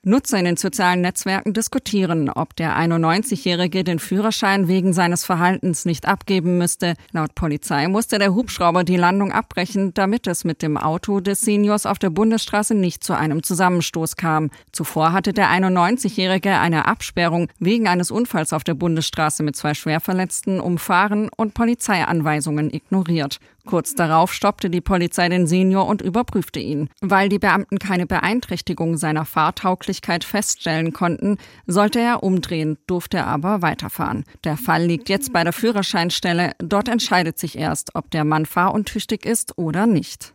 Nutzer in den sozialen Netzwerken diskutieren, ob der 91-Jährige den Führerschein wegen seines Verhaltens nicht abgeben müsste. Laut Polizei musste der Hubschrauber die Landung abbrechen, damit es mit dem Auto des Seniors auf der Bundesstraße nicht zu einem Zusammenstoß kam. Zuvor hatte der 91-Jährige eine Absperrung wegen eines Unfalls auf der Bundesstraße mit 2 Schwerverletzten umfahren und Polizeianweisungen ignoriert. Kurz darauf stoppte die Polizei den Senior und überprüfte ihn. Weil die Beamten keine Beeinträchtigung seiner Fahrtauglichkeit feststellen konnten, sollte er umdrehen, durfte aber weiterfahren. Der Fall liegt jetzt bei der Führerscheinstelle. Dort entscheidet sich erst, ob der Mann fahruntüchtig ist oder nicht.